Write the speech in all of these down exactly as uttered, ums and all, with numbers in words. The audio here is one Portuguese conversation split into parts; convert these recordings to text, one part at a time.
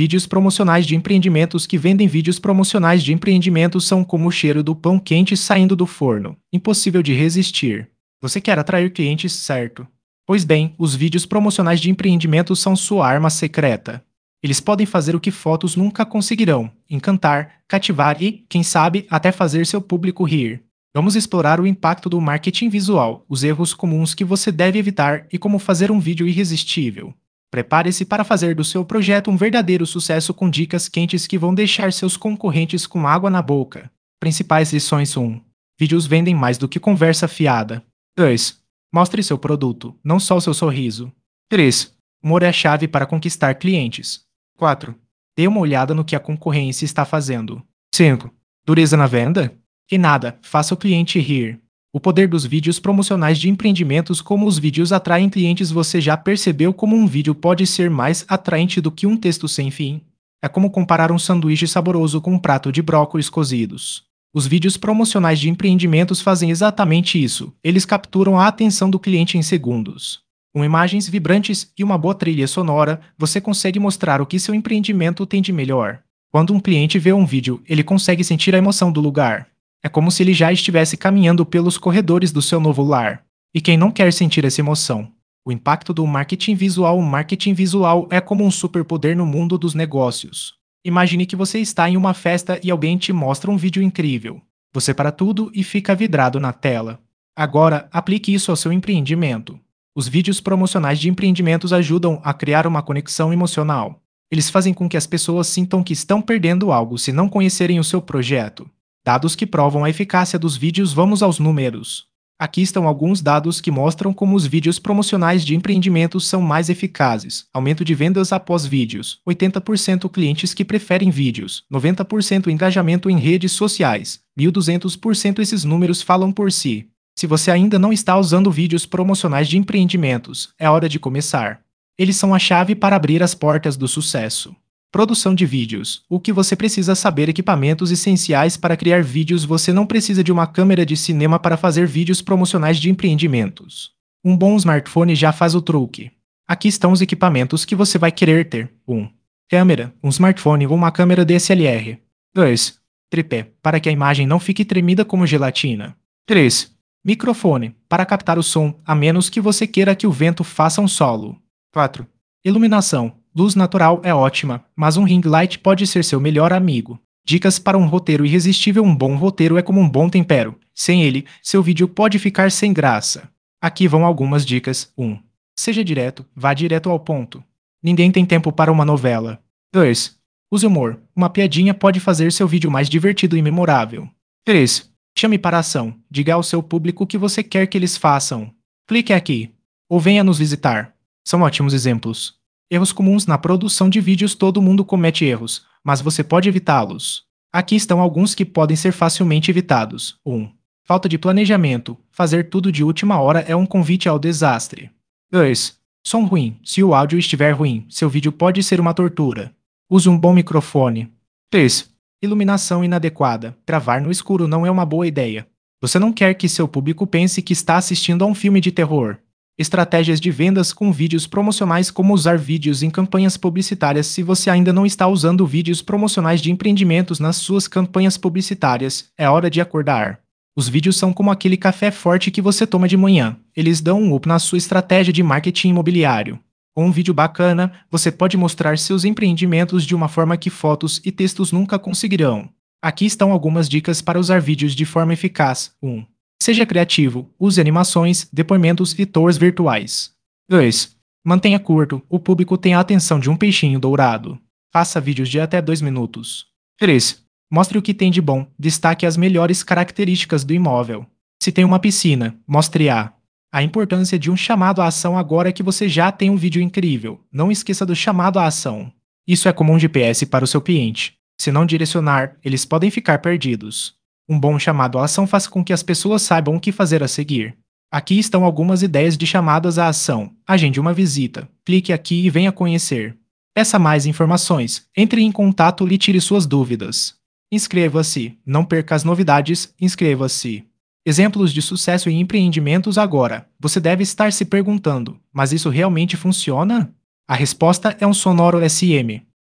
Vídeos promocionais de empreendimentos que vendem vídeos promocionais de empreendimentos são como o cheiro do pão quente saindo do forno, impossível de resistir. Você quer atrair clientes, certo? Pois bem, os vídeos promocionais de empreendimentos são sua arma secreta. Eles podem fazer o que fotos nunca conseguirão: encantar, cativar e, quem sabe, até fazer seu público rir. Vamos explorar o impacto do marketing visual, os erros comuns que você deve evitar e como fazer um vídeo irresistível. Prepare-se para fazer do seu projeto um verdadeiro sucesso com dicas quentes que vão deixar seus concorrentes com água na boca. Principais lições: um. Vídeos vendem mais do que conversa fiada. dois. Mostre seu produto, não só o seu sorriso. três. Humor é a chave para conquistar clientes. quatro. Dê uma olhada no que a concorrência está fazendo. cinco. Dureza na venda? E nada, faça o cliente rir. O poder dos vídeos promocionais de empreendimentos. Como os vídeos atraem clientes. Você já percebeu como um vídeo pode ser mais atraente do que um texto sem fim? É como comparar um sanduíche saboroso com um prato de brócolis cozidos. Os vídeos promocionais de empreendimentos fazem exatamente isso. Eles capturam a atenção do cliente em segundos. Com imagens vibrantes e uma boa trilha sonora, você consegue mostrar o que seu empreendimento tem de melhor. Quando um cliente vê um vídeo, ele consegue sentir a emoção do lugar. É como se ele já estivesse caminhando pelos corredores do seu novo lar. E quem não quer sentir essa emoção? O impacto do marketing visual. O marketing visual é como um superpoder no mundo dos negócios. Imagine que você está em uma festa e alguém te mostra um vídeo incrível. Você para tudo e fica vidrado na tela. Agora, aplique isso ao seu empreendimento. Os vídeos promocionais de empreendimentos ajudam a criar uma conexão emocional. Eles fazem com que as pessoas sintam que estão perdendo algo se não conhecerem o seu projeto. Dados que provam a eficácia dos vídeos. Vamos aos números. Aqui estão alguns dados que mostram como os vídeos promocionais de empreendimentos são mais eficazes. Aumento de vendas após vídeos. oitenta por cento clientes que preferem vídeos. noventa por cento engajamento em redes sociais. mil e duzentos por cento. Esses números falam por si. Se você ainda não está usando vídeos promocionais de empreendimentos, é hora de começar. Eles são a chave para abrir as portas do sucesso. Produção de vídeos. O que você precisa saber? Equipamentos essenciais para criar vídeos. Você não precisa de uma câmera de cinema para fazer vídeos promocionais de empreendimentos. Um bom smartphone já faz o truque. Aqui estão os equipamentos que você vai querer ter. um. Câmera, um smartphone ou uma câmera D S L R. dois. Tripé, para que a imagem não fique tremida como gelatina. três. Microfone, para captar o som, a menos que você queira que o vento faça um solo. quatro. Iluminação. Luz natural é ótima, mas um ring light pode ser seu melhor amigo. Dicas para um roteiro irresistível. Um bom roteiro é como um bom tempero. Sem ele, seu vídeo pode ficar sem graça. Aqui vão algumas dicas. um. Seja direto, vá direto ao ponto. Ninguém tem tempo para uma novela. dois. Use humor. Uma piadinha pode fazer seu vídeo mais divertido e memorável. três. Chame para a ação. Diga ao seu público o que você quer que eles façam. Clique aqui. Ou venha nos visitar. São ótimos exemplos. Erros comuns na produção de vídeos. Todo mundo comete erros, mas você pode evitá-los. Aqui estão alguns que podem ser facilmente evitados. um. Falta de planejamento. Fazer tudo de última hora é um convite ao desastre. dois. Som ruim. Se o áudio estiver ruim, seu vídeo pode ser uma tortura. Use um bom microfone. três. Iluminação inadequada. Gravar no escuro não é uma boa ideia. Você não quer que seu público pense que está assistindo a um filme de terror. Estratégias de vendas com vídeos promocionais. Como usar vídeos em campanhas publicitárias. Se você ainda não está usando vídeos promocionais de empreendimentos nas suas campanhas publicitárias, é hora de acordar. Os vídeos são como aquele café forte que você toma de manhã. Eles dão um up na sua estratégia de marketing imobiliário. Com um vídeo bacana, você pode mostrar seus empreendimentos de uma forma que fotos e textos nunca conseguirão. Aqui estão algumas dicas para usar vídeos de forma eficaz. um. Seja criativo. Use animações, depoimentos e tours virtuais. dois. Mantenha curto. O público tem a atenção de um peixinho dourado. Faça vídeos de até dois minutos. três. Mostre o que tem de bom. Destaque as melhores características do imóvel. Se tem uma piscina, mostre-a. A importância de um chamado à ação. Agora que você já tem um vídeo incrível, não esqueça do chamado à ação. Isso é como um G P S para o seu cliente. Se não direcionar, eles podem ficar perdidos. Um bom chamado à ação faz com que as pessoas saibam o que fazer a seguir. Aqui estão algumas ideias de chamadas à ação. Agende uma visita. Clique aqui e venha conhecer. Peça mais informações. Entre em contato e tire suas dúvidas. Inscreva-se. Não perca as novidades. Inscreva-se. Exemplos de sucesso em empreendimentos. Agora, você deve estar se perguntando, mas isso realmente funciona? A resposta é um sonoro S M.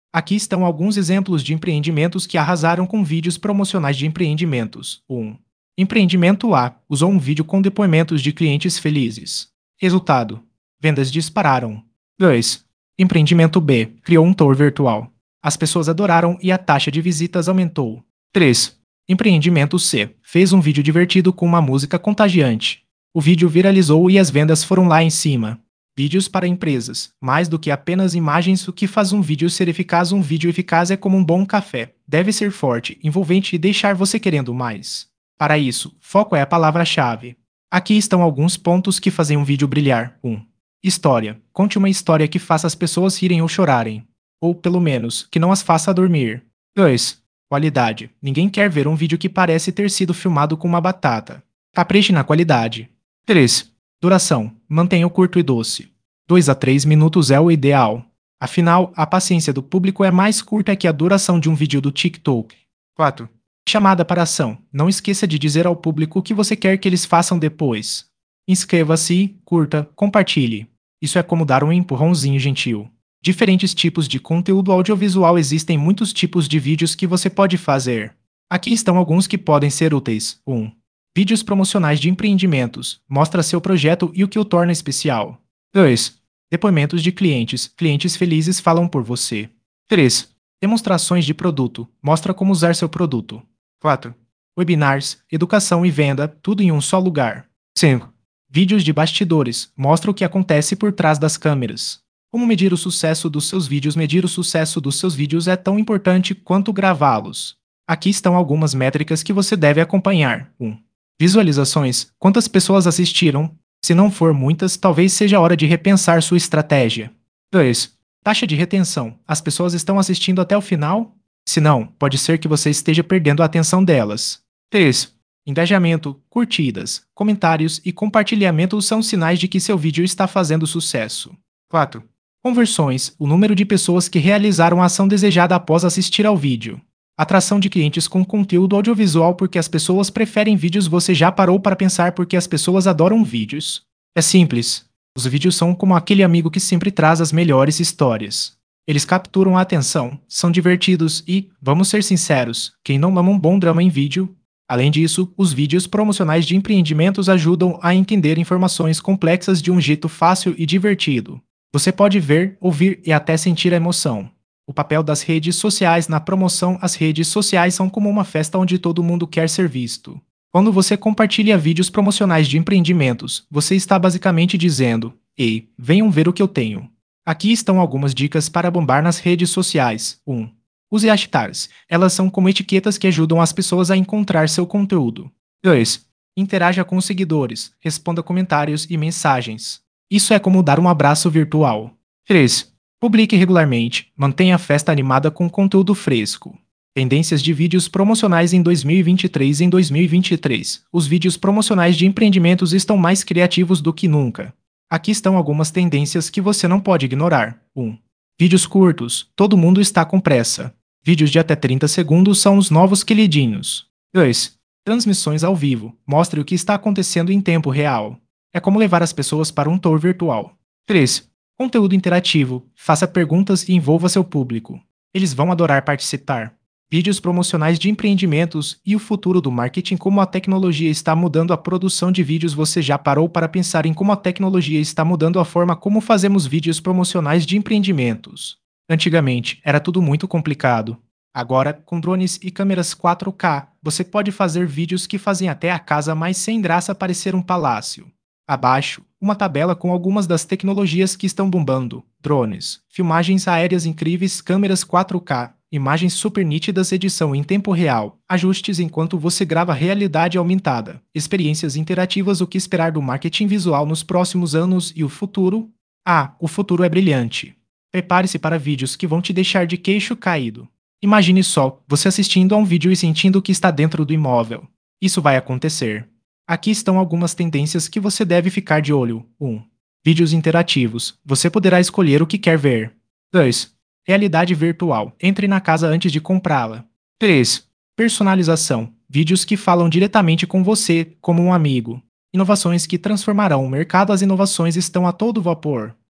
Aqui estão alguns exemplos de empreendimentos que arrasaram com vídeos promocionais de empreendimentos. um. Empreendimento A usou um vídeo com depoimentos de clientes felizes. Resultado: vendas dispararam. dois. Empreendimento B criou um tour virtual. As pessoas adoraram e a taxa de visitas aumentou. três. Empreendimento C fez um vídeo divertido com uma música contagiante. O vídeo viralizou e as vendas foram lá em cima. Vídeos para empresas, mais do que apenas imagens. O que faz um vídeo ser eficaz? Um vídeo eficaz é como um bom café. Deve ser forte, envolvente e deixar você querendo mais. Para isso, foco é a palavra-chave. Aqui estão alguns pontos que fazem um vídeo brilhar. um. História. Conte uma história que faça as pessoas rirem ou chorarem. Ou, pelo menos, que não as faça dormir. dois. Qualidade. Ninguém quer ver um vídeo que parece ter sido filmado com uma batata. Capriche na qualidade. três. Duração. Mantenha-o curto e doce. dois a três minutos é o ideal. Afinal, a paciência do público é mais curta que a duração de um vídeo do TikTok. quatro. Chamada para ação. Não esqueça de dizer ao público o que você quer que eles façam depois. Inscreva-se, curta, compartilhe. Isso é como dar um empurrãozinho gentil. Diferentes tipos de conteúdo audiovisual. Existem muitos tipos de vídeos que você pode fazer. Aqui estão alguns que podem ser úteis. um. Vídeos promocionais de empreendimentos. Mostra seu projeto e o que o torna especial. dois. Depoimentos de clientes. Clientes felizes falam por você. três. Demonstrações de produto. Mostra como usar seu produto. quatro. Webinars, educação e venda, tudo em um só lugar. cinco. Vídeos de bastidores. Mostra o que acontece por trás das câmeras. Como medir o sucesso dos seus vídeos? Medir o sucesso dos seus vídeos é tão importante quanto gravá-los. Aqui estão algumas métricas que você deve acompanhar. um. Visualizações. Quantas pessoas assistiram? Se não for muitas, talvez seja a hora de repensar sua estratégia. dois. Taxa de retenção. As pessoas estão assistindo até o final? Se não, pode ser que você esteja perdendo a atenção delas. três. Engajamento, curtidas, comentários e compartilhamento são sinais de que seu vídeo está fazendo sucesso. quatro. Conversões. O número de pessoas que realizaram a ação desejada após assistir ao vídeo. Atração de clientes com conteúdo audiovisual. Porque as pessoas preferem vídeos? Você já parou para pensar por que as pessoas adoram vídeos? É simples. Os vídeos são como aquele amigo que sempre traz as melhores histórias. Eles capturam a atenção, são divertidos e, vamos ser sinceros, quem não ama um bom drama em vídeo? Além disso, os vídeos promocionais de empreendimentos ajudam a entender informações complexas de um jeito fácil e divertido. Você pode ver, ouvir e até sentir a emoção. O papel das redes sociais na promoção. As redes sociais são como uma festa onde todo mundo quer ser visto. Quando você compartilha vídeos promocionais de empreendimentos, você está basicamente dizendo: ei, venham ver o que eu tenho. Aqui estão algumas dicas para bombar nas redes sociais. um. Use hashtags. Elas são como etiquetas que ajudam as pessoas a encontrar seu conteúdo. dois. Interaja com os seguidores. Responda comentários e mensagens. Isso é como dar um abraço virtual. três. Publique regularmente. Mantenha a festa animada com conteúdo fresco. Tendências de vídeos promocionais em dois mil e vinte e três. Em dois mil e vinte e três, os vídeos promocionais de empreendimentos estão mais criativos do que nunca. Aqui estão algumas tendências que você não pode ignorar. um. Vídeos curtos. Todo mundo está com pressa. Vídeos de até trinta segundos são os novos queridinhos. dois. Transmissões ao vivo. Mostre o que está acontecendo em tempo real. É como levar as pessoas para um tour virtual. três. Conteúdo interativo. Faça perguntas e envolva seu público. Eles vão adorar participar. Vídeos promocionais de empreendimentos e o futuro do marketing. Como a tecnologia está mudando a produção de vídeos. Você já parou para pensar em como a tecnologia está mudando a forma como fazemos vídeos promocionais de empreendimentos? Antigamente, era tudo muito complicado. Agora, com drones e câmeras quatro K, você pode fazer vídeos que fazem até a casa mais sem graça parecer um palácio. Abaixo, uma tabela com algumas das tecnologias que estão bombando: drones, filmagens aéreas incríveis, câmeras quatro K, imagens super nítidas, edição em tempo real, ajustes enquanto você grava, realidade aumentada, experiências interativas. O que esperar do marketing visual nos próximos anos e o futuro? Ah, o futuro é brilhante. Prepare-se para vídeos que vão te deixar de queixo caído. Imagine só, você assistindo a um vídeo e sentindo que está dentro do imóvel. Isso vai acontecer. Aqui estão algumas tendências que você deve ficar de olho. um. Vídeos interativos. Você poderá escolher o que quer ver. dois. Realidade virtual. Entre na casa antes de comprá-la. três. Personalização. Vídeos que falam diretamente com você, como um amigo. Inovações que transformarão o mercado. As inovações estão a todo vapor.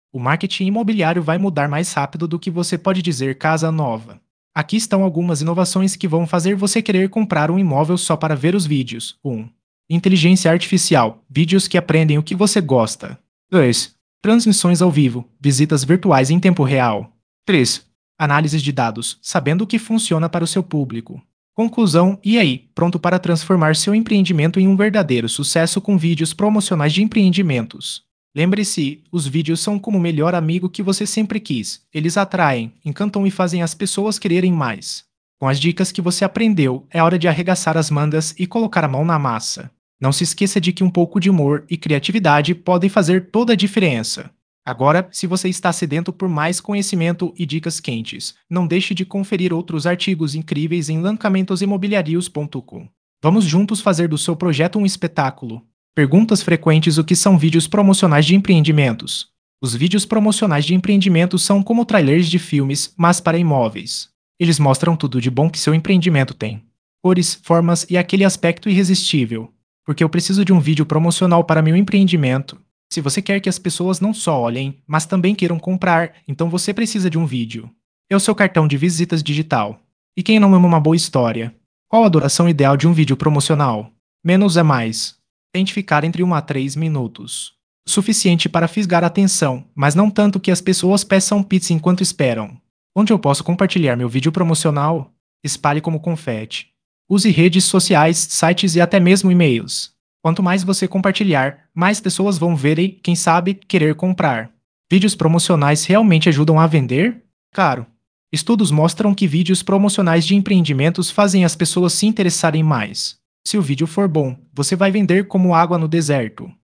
O marketing imobiliário vai mudar mais rápido do que você pode dizer casa nova. Aqui estão algumas inovações que vão fazer você querer comprar um imóvel só para ver os vídeos. um. Inteligência artificial. Vídeos que aprendem o que você gosta. dois. Transmissões ao vivo. Visitas virtuais em tempo real. três. Análises de dados. Sabendo o que funciona para o seu público. Conclusão, e aí, pronto para transformar seu empreendimento em um verdadeiro sucesso com vídeos promocionais de empreendimentos. Lembre-se, os vídeos são como o melhor amigo que você sempre quis. Eles atraem, encantam e fazem as pessoas quererem mais. Com as dicas que você aprendeu, é hora de arregaçar as mangas e colocar a mão na massa. Não se esqueça de que um pouco de humor e criatividade podem fazer toda a diferença. Agora, se você está sedento por mais conhecimento e dicas quentes, não deixe de conferir outros artigos incríveis em lancamentos imobiliarios ponto com. Vamos juntos fazer do seu projeto um espetáculo. Perguntas frequentes: o que são vídeos promocionais de empreendimentos? Os vídeos promocionais de empreendimentos são como trailers de filmes, mas para imóveis. Eles mostram tudo de bom que seu empreendimento tem. Cores, formas e aquele aspecto irresistível. Porque eu preciso de um vídeo promocional para meu empreendimento. Se você quer que as pessoas não só olhem, mas também queiram comprar, então você precisa de um vídeo. É o seu cartão de visitas digital. E quem não ama uma boa história? Qual a duração ideal de um vídeo promocional? Menos é mais. Tente ficar entre um a três minutos. O suficiente para fisgar a atenção, mas não tanto que as pessoas peçam pizza enquanto esperam. Onde eu posso compartilhar meu vídeo promocional? Espalhe como confete. Use redes sociais, sites e até mesmo e-mails. Quanto mais você compartilhar, mais pessoas vão ver e, quem sabe, querer comprar. Vídeos promocionais realmente ajudam a vender? Claro. Estudos mostram que vídeos promocionais de empreendimentos fazem as pessoas se interessarem mais. Se o vídeo for bom, você vai vender como água no deserto.